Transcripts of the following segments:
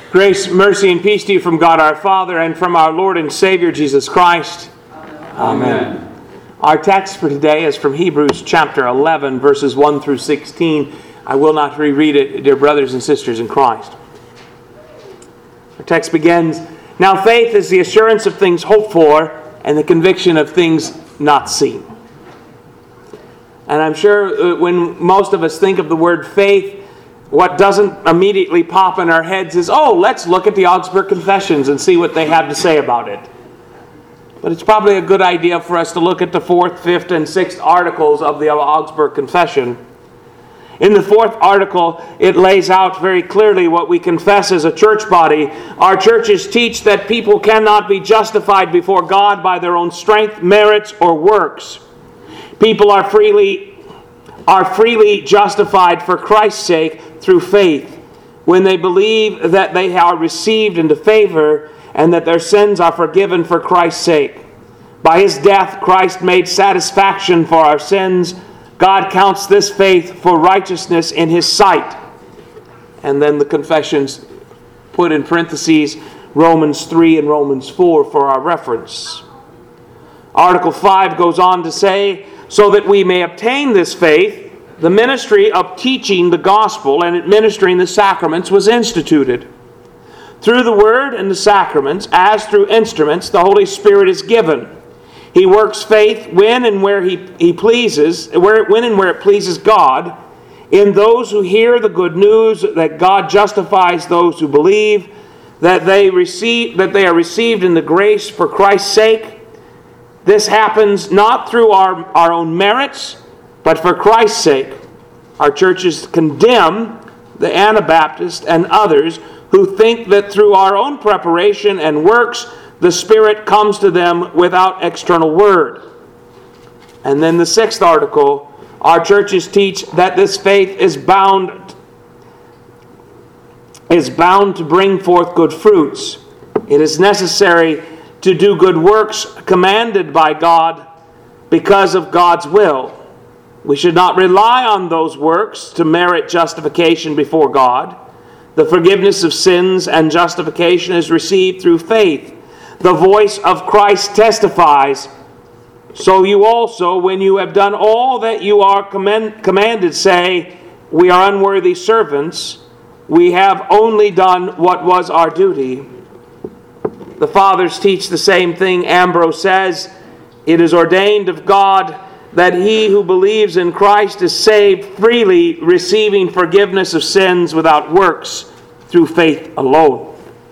Grace, mercy, and peace to you from God our Father and from our Lord and Savior Jesus Christ. Amen. Our text for today is from Hebrews chapter 11, verses 1 through 16. I will not reread it, dear brothers and sisters in Christ. Our text begins, "Now faith is the assurance of things hoped for and the conviction of things not seen." And I'm sure when most of us think of the word faith, what doesn't immediately pop in our heads is, let's look at the Augsburg Confessions and see what they have to say about it. But it's probably a good idea for us to look at the 4th, 5th, and 6th articles of the Augsburg Confession. In the 4th article, it lays out very clearly what we confess as a church body. Our churches teach that people cannot be justified before God by their own strength, merits, or works. People are freely justified for Christ's sake through faith, when they believe that they are received into favor and that their sins are forgiven for Christ's sake. By His death, Christ made satisfaction for our sins. God counts this faith for righteousness in His sight. And then the confessions put in parentheses Romans 3 and Romans 4 for our reference. Article 5 goes on to say, so that we may obtain this faith, the ministry of teaching the gospel and administering the sacraments was instituted. Through the word and the sacraments, as through instruments, the Holy Spirit is given. He works faith when and where He pleases, when and where it pleases God, in those who hear the good news that God justifies those who believe, that they are received in the grace for Christ's sake. This happens not through our own merits, but for Christ's sake. Our churches condemn the Anabaptists and others who think that through our own preparation and works, the Spirit comes to them without external word. And then the 6th article, our churches teach that this faith is bound to bring forth good fruits. It is necessary to do good works commanded by God because of God's will. We should not rely on those works to merit justification before God. The forgiveness of sins and justification is received through faith. The voice of Christ testifies, so you also, when you have done all that you are commanded, say, we are unworthy servants. We have only done what was our duty. The fathers teach the same thing. Ambrose says, it is ordained of God that he who believes in Christ is saved freely, receiving forgiveness of sins without works, through faith alone.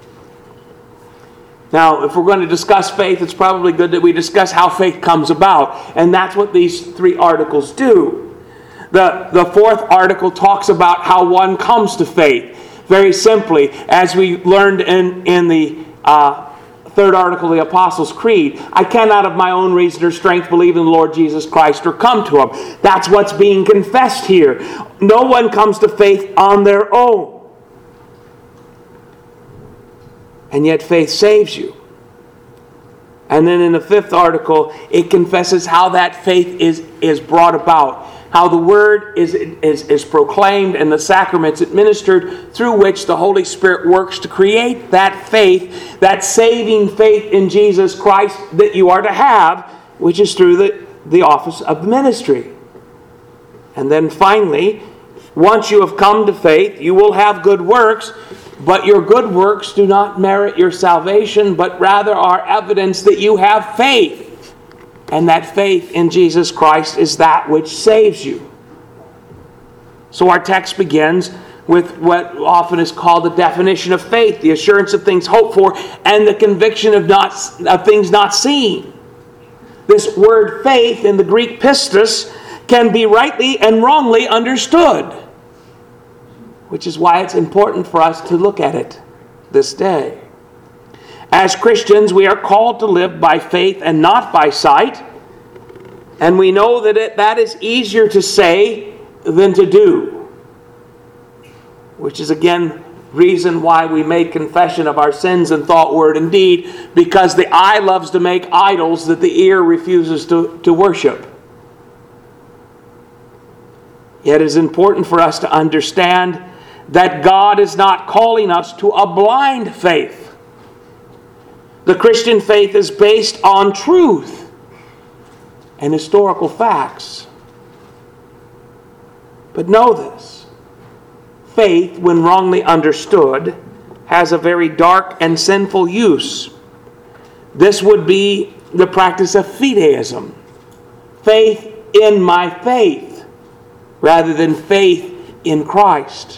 Now, if we're going to discuss faith, it's probably good that we discuss how faith comes about. And that's what these 3 articles do. The 4th article talks about how one comes to faith. Very simply, as we learned in the 3rd article of the Apostles' Creed, I cannot of my own reason or strength believe in the Lord Jesus Christ or come to Him. That's what's being confessed here. No one comes to faith on their own. And yet faith saves you. And then in the 5th article, it confesses how that faith is brought about. How the Word is proclaimed and the sacraments administered, through which the Holy Spirit works to create that faith, that saving faith in Jesus Christ that you are to have, which is through the office of ministry. And then finally, once you have come to faith, you will have good works, but your good works do not merit your salvation, but rather are evidence that you have faith. And that faith in Jesus Christ is that which saves you. So our text begins with what often is called the definition of faith, the assurance of things hoped for, and the conviction of things not seen. This word faith in the Greek pistis can be rightly and wrongly understood, which is why it's important for us to look at it this day. As Christians, we are called to live by faith and not by sight. And we know that that is easier to say than to do. Which is again reason why we make confession of our sins in thought, word, and deed. Because the eye loves to make idols that the ear refuses to worship. Yet it is important for us to understand that God is not calling us to a blind faith. The Christian faith is based on truth and historical facts. But know this: faith, when wrongly understood, has a very dark and sinful use. This would be the practice of fideism. Faith in my faith, rather than faith in Christ.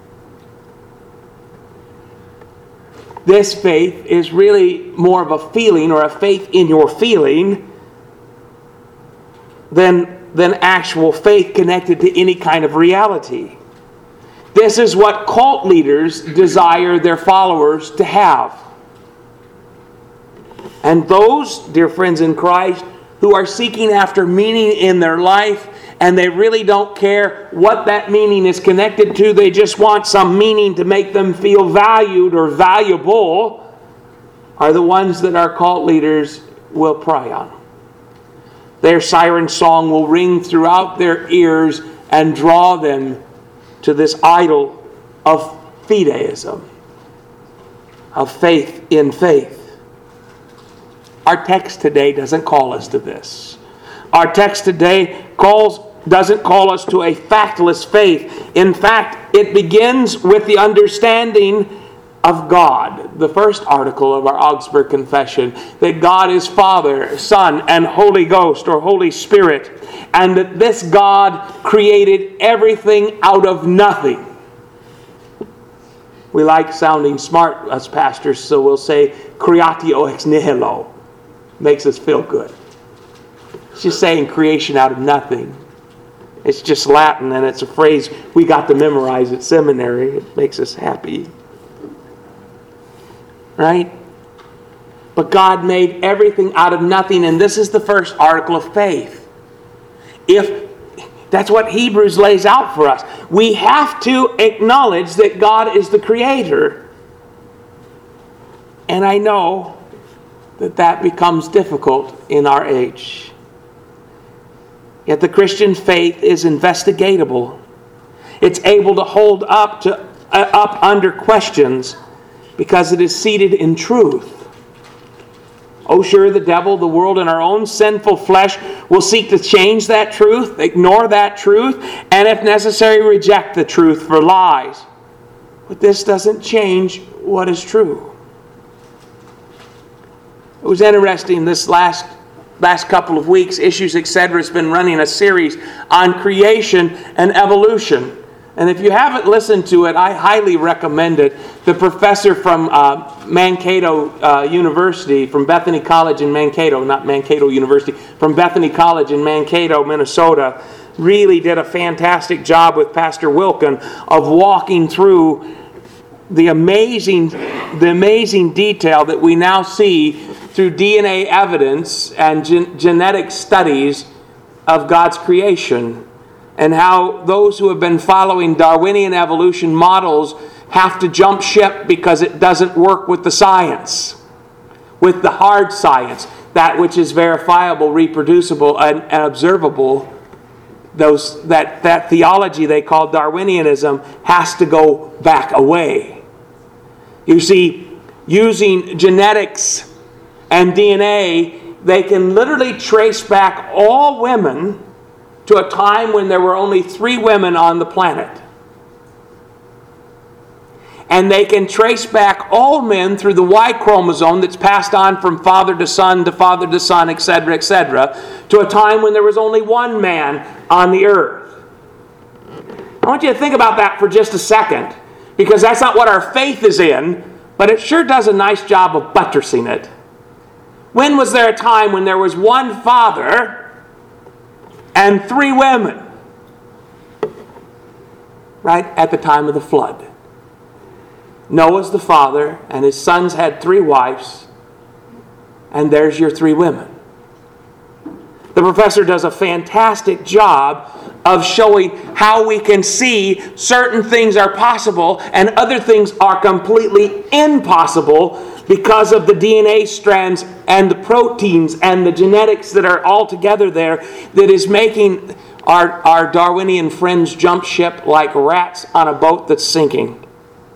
This faith is really more of a feeling, or a faith in your feeling, than actual faith connected to any kind of reality. This is what cult leaders desire their followers to have. And those, dear friends in Christ, who are seeking after meaning in their life, and they really don't care what that meaning is connected to, they just want some meaning to make them feel valued or valuable, are the ones that our cult leaders will prey on. Their siren song will ring throughout their ears and draw them to this idol of fideism, of faith in faith. Our text today doesn't call us to this. Our text today doesn't call us to a factless faith. In fact, it begins with the understanding of God. The first article of our Augsburg Confession, that God is Father, Son, and Holy Ghost, or Holy Spirit, and that this God created everything out of nothing. We like sounding smart, us pastors, so we'll say creatio ex nihilo. Makes us feel good. It's just saying creation out of nothing. It's just Latin, and it's a phrase we got to memorize at seminary. It makes us happy. Right? But God made everything out of nothing, and this is the first article of faith. If that's what Hebrews lays out for us. We have to acknowledge that God is the creator. And I know that becomes difficult in our age. Yet the Christian faith is investigatable. It's able to hold up under questions because it is seated in truth. Oh, sure, the devil, the world, and our own sinful flesh will seek to change that truth, ignore that truth, and if necessary, reject the truth for lies. But this doesn't change what is true. It was interesting this last couple of weeks. Issues Etc. has been running a series on creation and evolution. And if you haven't listened to it, I highly recommend it. The professor from Mankato University, from Bethany College in Mankato, not Mankato University, from Bethany College in Mankato, Minnesota, really did a fantastic job with Pastor Wilkin of walking through the amazing detail that we now see through DNA evidence and genetic studies of God's creation, and how those who have been following Darwinian evolution models have to jump ship because it doesn't work with the science, with the hard science, that which is verifiable, reproducible, and observable. That theology they call Darwinianism has to go back away. You see, using genetics and DNA, they can literally trace back all women to a time when there were only 3 women on the planet. And they can trace back all men through the Y chromosome that's passed on from father to son, etc., to a time when there was only 1 man on the earth. I want you to think about that for just a second, because that's not what our faith is in, but it sure does a nice job of buttressing it. When was there a time when there was 1 father and 3 women? Right at the time of the flood. Noah's the father, and his sons had 3 wives, and there's your 3 women. The professor does a fantastic job of showing how we can see certain things are possible and other things are completely impossible because of the DNA strands and the proteins and the genetics that are all together there, that is making Our Darwinian friends jump ship like rats on a boat that's sinking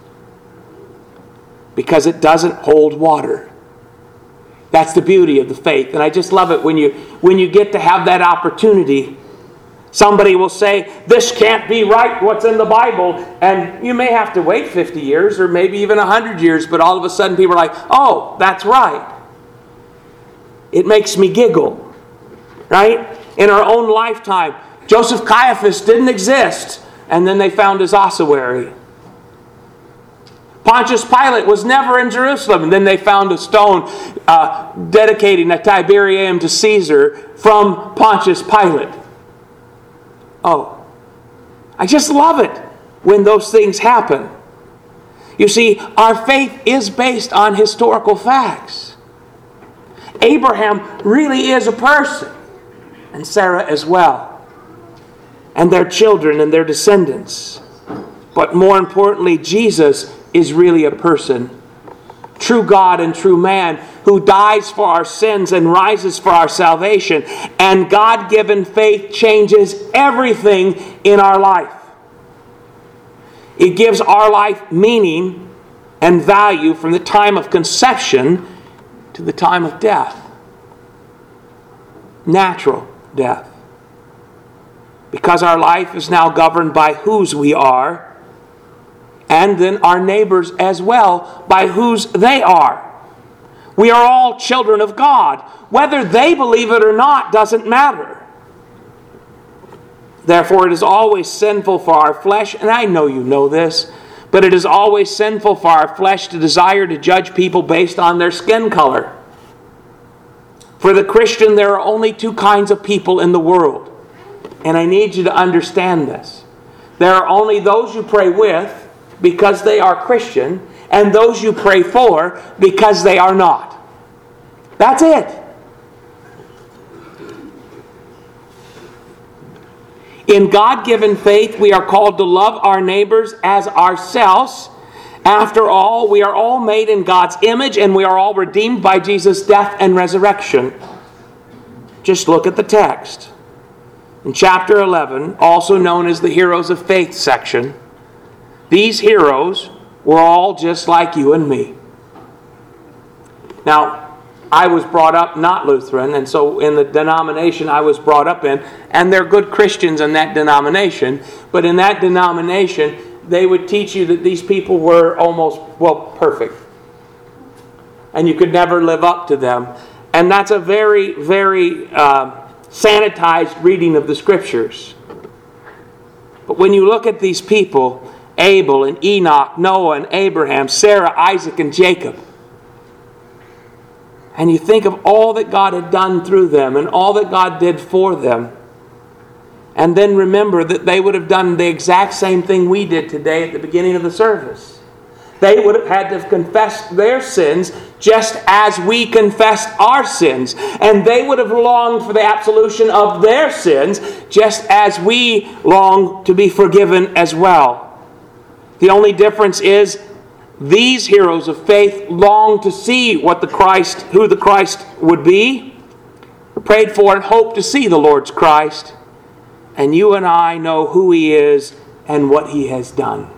because it doesn't hold water. That's the beauty of the faith. And I just love it when you get to have that opportunity. Somebody will say, this can't be right, what's in the Bible. And you may have to wait 50 years or maybe even 100 years, but all of a sudden people are like, oh, that's right. It makes me giggle. Right? In our own lifetime, Joseph Caiaphas didn't exist, and then they found his ossuary. Pontius Pilate was never in Jerusalem, and then they found a stone dedicating a Tiberium to Caesar from Pontius Pilate. Oh, I just love it when those things happen. You see, our faith is based on historical facts. Abraham really is a person, and Sarah as well, and their children and their descendants. But more importantly, Jesus is really a person, true God and true man, who dies for our sins and rises for our salvation. And God-given faith changes everything in our life. It gives our life meaning and value from the time of conception to the time of death. Natural death. Because our life is now governed by whose we are, and then our neighbors as well by whose they are. We are all children of God. Whether they believe it or not doesn't matter. Therefore, it is always sinful for our flesh, and I know you know this, but it is always sinful for our flesh to desire to judge people based on their skin color. For the Christian, there are only two kinds of people in the world. And I need you to understand this. There are only those you pray with because they are Christian, and those you pray for because they are not. That's it. In God-given faith, we are called to love our neighbors as ourselves. After all, we are all made in God's image, and we are all redeemed by Jesus' death and resurrection. Just look at the text. In chapter 11, also known as the Heroes of Faith section, these heroes were all just like you and me. Now, I was brought up not Lutheran, and so in the denomination I was brought up in, and they're good Christians in that denomination, but in that denomination, they would teach you that these people were almost, perfect. And you could never live up to them. And that's a very, very sanitized reading of the Scriptures. But when you look at these people, Abel and Enoch, Noah and Abraham, Sarah, Isaac and Jacob, and you think of all that God had done through them and all that God did for them, and then remember that they would have done the exact same thing we did today at the beginning of the service. They would have had to confess their sins just as we confessed our sins. And they would have longed for the absolution of their sins just as we long to be forgiven as well. The only difference is these heroes of faith long to see who the Christ would be, prayed for and hoped to see the Lord's Christ. And you and I know who He is and what He has done.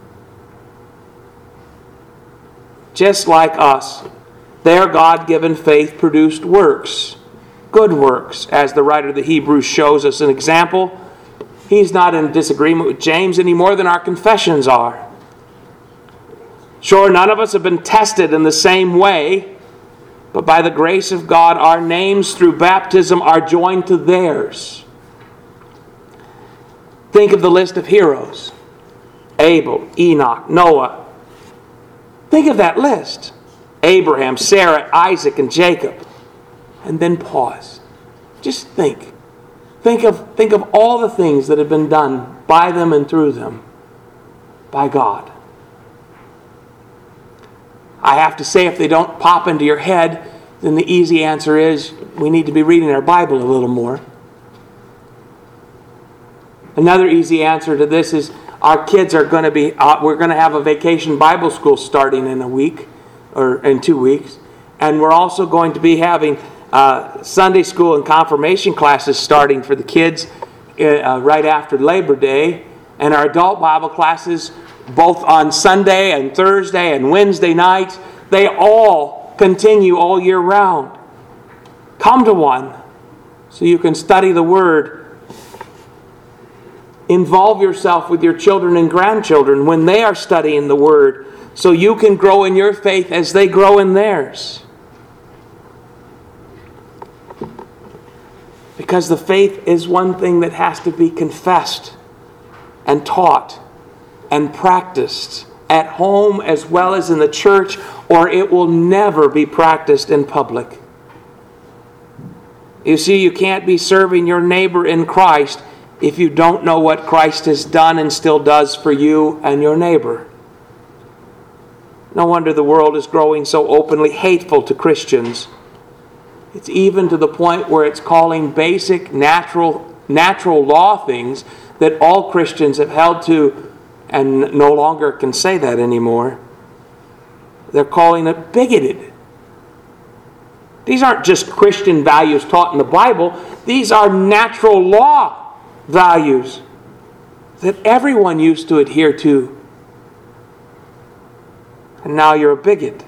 Just like us, their God-given faith produced works, good works, as the writer of the Hebrews shows us an example. He's not in disagreement with James any more than our confessions are. Sure, none of us have been tested in the same way, but by the grace of God, our names through baptism are joined to theirs. Think of the list of heroes: Abel, Enoch, Noah. Think of that list. Abraham, Sarah, Isaac, and Jacob. And then pause. Just think. Think of all the things that have been done by them and through them by God. I have to say, if they don't pop into your head, then the easy answer is we need to be reading our Bible a little more. Another easy answer to this is our kids are going to be, we're going to have a vacation Bible school starting in a week or in 2 weeks. And we're also going to be having Sunday school and confirmation classes starting for the kids right after Labor Day, and our adult Bible classes, both on Sunday and Thursday and Wednesday nights, they all continue all year round. Come to one so you can study the Word. Involve yourself with your children and grandchildren when they are studying the Word, so you can grow in your faith as they grow in theirs. Because the faith is one thing that has to be confessed and taught and practiced at home as well as in the church, or it will never be practiced in public. You see, you can't be serving your neighbor in Christ if you don't know what Christ has done and still does for you and your neighbor. No wonder the world is growing so openly hateful to Christians. It's even to the point where it's calling basic natural law things that all Christians have held to and no longer can say that anymore. They're calling it bigoted. These aren't just Christian values taught in the Bible. These are natural law values that everyone used to adhere to. And now you're a bigot.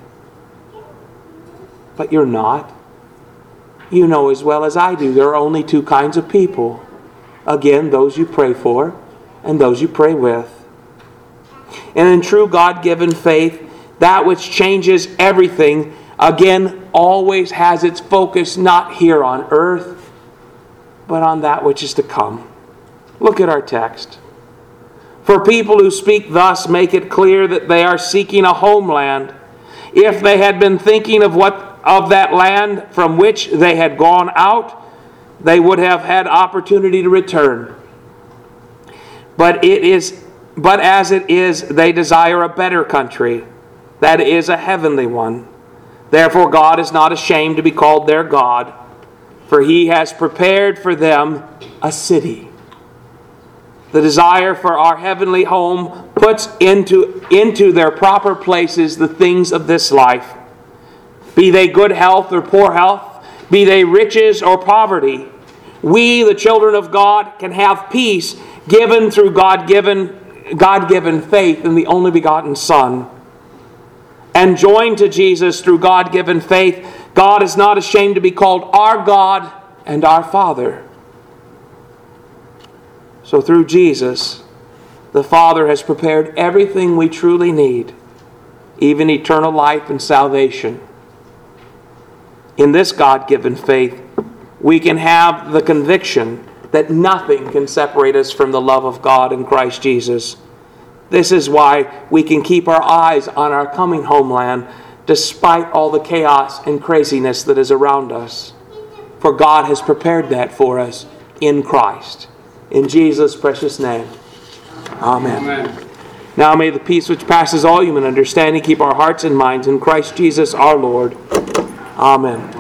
But you're not. You know as well as I do, there are only two kinds of people. Again, those you pray for and those you pray with. And in true God-given faith, that which changes everything, again, always has its focus not here on earth, but on that which is to come. Look at our text. For people who speak thus make it clear that they are seeking a homeland. If they had been thinking of that land from which they had gone out, they would have had opportunity to return. But as it is, they desire a better country, that is a heavenly one. Therefore God is not ashamed to be called their God, for He has prepared for them a city. The desire for our heavenly home puts into their proper places the things of this life. Be they good health or poor health, be they riches or poverty. We, the children of God, can have peace given through God-given faith in the only begotten Son. And joined to Jesus through God-given faith, God is not ashamed to be called our God and our Father. So through Jesus, the Father has prepared everything we truly need, even eternal life and salvation. In this God-given faith, we can have the conviction that nothing can separate us from the love of God in Christ Jesus. This is why we can keep our eyes on our coming homeland despite all the chaos and craziness that is around us. For God has prepared that for us in Christ. In Jesus' precious name. Amen. Amen. Now may the peace which passes all human understanding keep our hearts and minds in Christ Jesus our Lord. Amen.